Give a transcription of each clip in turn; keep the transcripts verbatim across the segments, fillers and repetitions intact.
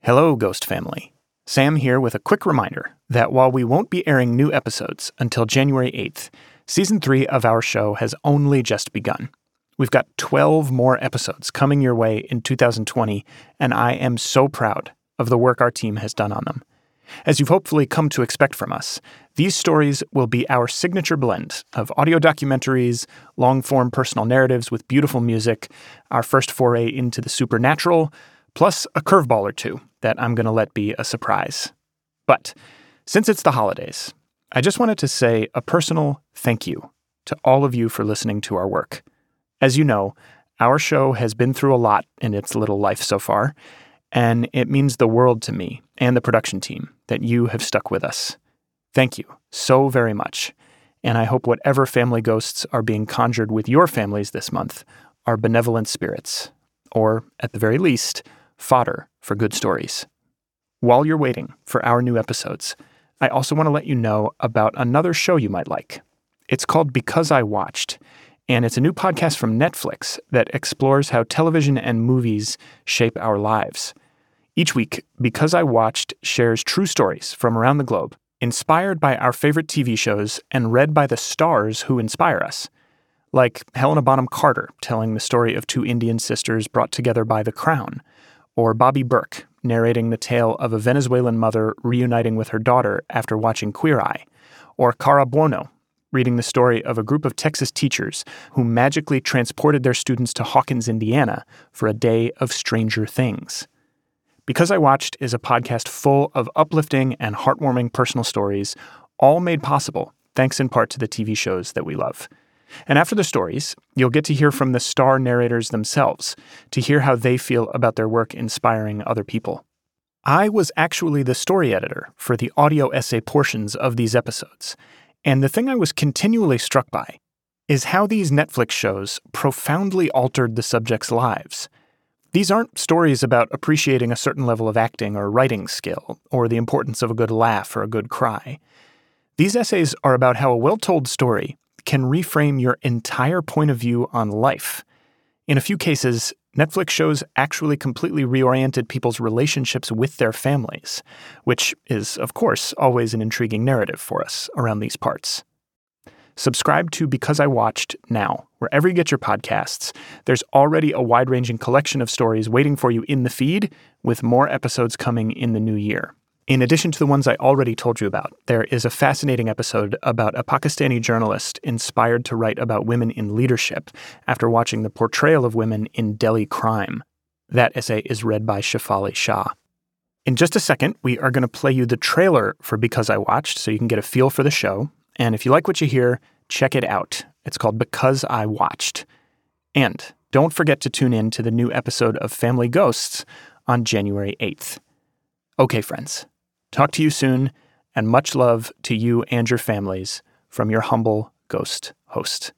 Hello, Ghost family. Sam here with a quick reminder that while we won't be airing new episodes until January eighth, Season three of our show has only just begun. We've got twelve more episodes coming your way in two thousand twenty, and I am so proud of the work our team has done on them. As you've hopefully come to expect from us, these stories will be our signature blend of audio documentaries, long-form personal narratives with beautiful music, our first foray into the supernatural, plus a curveball or two that I'm going to let be a surprise. But since it's the holidays, I just wanted to say a personal thank you to all of you for listening to our work. As you know, our show has been through a lot in its little life so far, and it means the world to me and the production team that you have stuck with us. Thank you so very much, and I hope whatever family ghosts are being conjured with your families this month are benevolent spirits, or, at the very least, fodder for good stories. While you're waiting for our new episodes, I also want to let you know about another show you might like. It's called Because I Watched, and it's a new podcast from Netflix that explores how television and movies shape our lives. Each week, Because I Watched shares true stories from around the globe, inspired by our favorite T V shows and read by the stars who inspire us, like Helena Bonham Carter telling the story of two Indian sisters brought together by The Crown, or Bobby Burke narrating the tale of a Venezuelan mother reuniting with her daughter after watching Queer Eye, or Cara Buono reading the story of a group of Texas teachers who magically transported their students to Hawkins, Indiana for a day of Stranger Things. Because I Watched is a podcast full of uplifting and heartwarming personal stories, all made possible thanks in part to the T V shows that we love. And after the stories, you'll get to hear from the star narrators themselves to hear how they feel about their work inspiring other people. I was actually the story editor for the audio essay portions of these episodes, and the thing I was continually struck by is how these Netflix shows profoundly altered the subjects' lives. These aren't stories about appreciating a certain level of acting or writing skill, or the importance of a good laugh or a good cry. These essays are about how a well-told story can reframe your entire point of view on life. In a few cases, Netflix shows actually completely reoriented people's relationships with their families, which is, of course, always an intriguing narrative for us around these parts. Subscribe to Because I Watched now. Wherever you get your podcasts, there's already a wide-ranging collection of stories waiting for you in the feed, with more episodes coming in the new year. In addition to the ones I already told you about, there is a fascinating episode about a Pakistani journalist inspired to write about women in leadership after watching the portrayal of women in Delhi crime. That essay is read by Shefali Shah. In just a second, we are going to play you the trailer for Because I Watched so you can get a feel for the show. And if you like what you hear, check it out. It's called Because I Watched. And don't forget to tune in to the new episode of Family Ghosts on January eighth. Okay, friends. Talk to you soon, and much love to you and your families from your humble ghost host.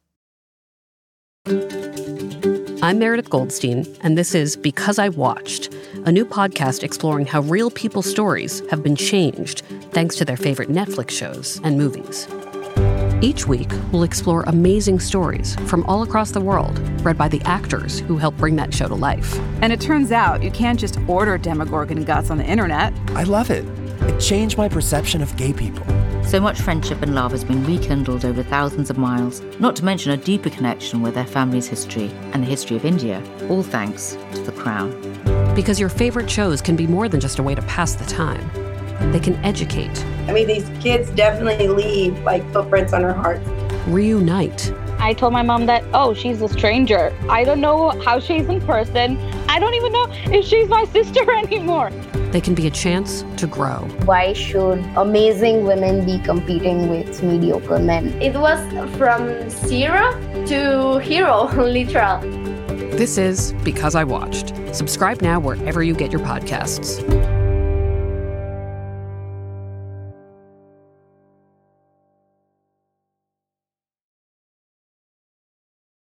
I'm Meredith Goldstein, and this is Because I Watched, a new podcast exploring how real people's stories have been changed thanks to their favorite Netflix shows and movies. Each week, we'll explore amazing stories from all across the world, read by the actors who help bring that show to life. And it turns out you can't just order Demogorgon guts on the internet. I love it. It changed my perception of gay people. So much friendship and love has been rekindled over thousands of miles, not to mention a deeper connection with their family's history and the history of India, all thanks to The Crown. Because your favorite shows can be more than just a way to pass the time. They can educate. I mean, these kids definitely leave like footprints on our hearts. Reunite. I told my mom that, oh, she's a stranger. I don't know how she's in person. I don't even know if she's my sister anymore. They can be a chance to grow. Why should amazing women be competing with mediocre men? It was from zero to hero, literal. This is Because I Watched. Subscribe now wherever you get your podcasts.